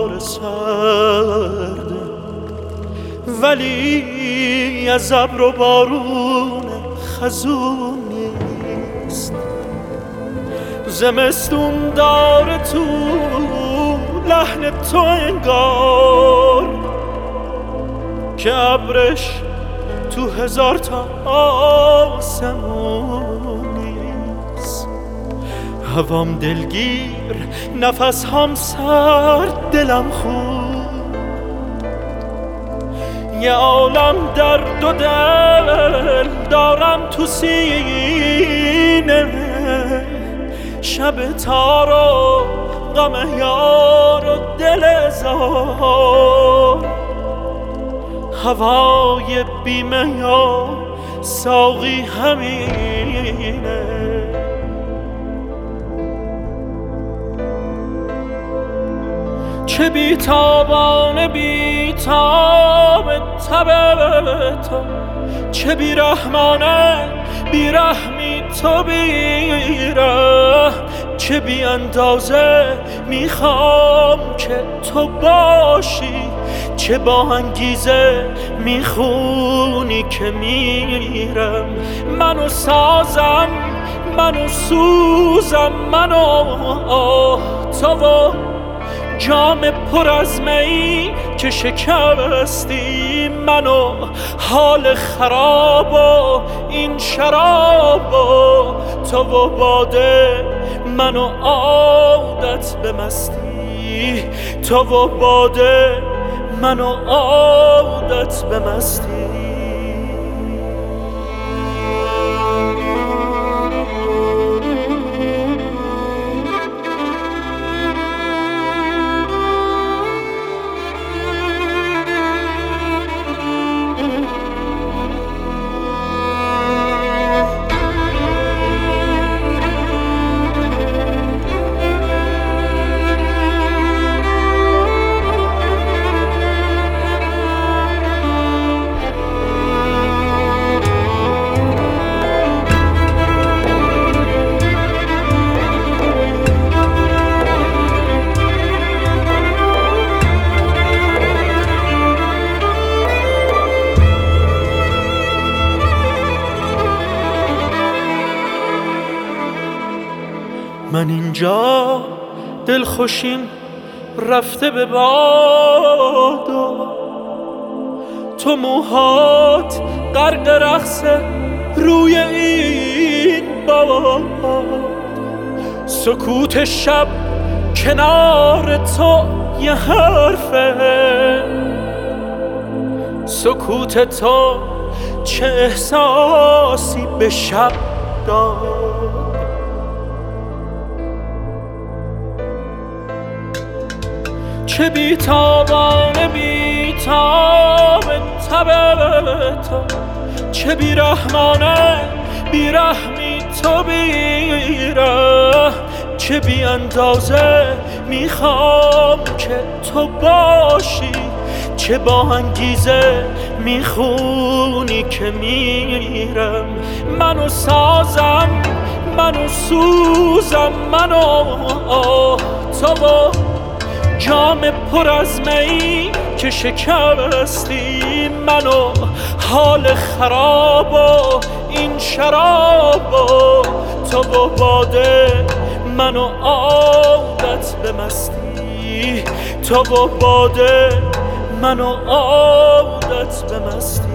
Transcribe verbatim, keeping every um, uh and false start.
بهار سرده، ولی از ابر و بارون خزون نیست. زمستون داره تو لحن تو انگار که ابرش تو هزار تا آسمون نیست. هوام دلگیر، نفس هم سرد، دلم خوب، یه عالم درد و دل دارم تو سینه. شب تار و غم یار و دل زار، هوای بیمه یا ساقی همینه. چه بیتابانه بیتاب تب تو، چه بیرحمانه بیرحمی تو بیره. چه بی اندازه میخوام که تو باشی، چه با انگیزه میخونی که میرم. منو سازم، منو سوزم، منو تو و جام پر از می که شکستی. منو حال خراب و این شراب و تو و باده، منو عادت به مستی. تو و باده، منو عادت به مستی. من اینجا دلخوشیم رفته به باد و تو موهات غرق رقص روی این باد. سکوت شب کنار تو یه حرفه، سکوت تو چه احساسی به شب داد. چه بیتابانه بیتاب تب تو، چه بیرحمانه بیرحمی تو بیره. چه بی اندازه میخوام که تو باشی، چه با انگیزه میخونی که میرم. منو سازم، منو سوزم، منو تو و جام پر از می که شکستی. منو حال خراب و این شراب و تو و باده، منو عادت به مستی. تو و باده، منو عادت به مستی.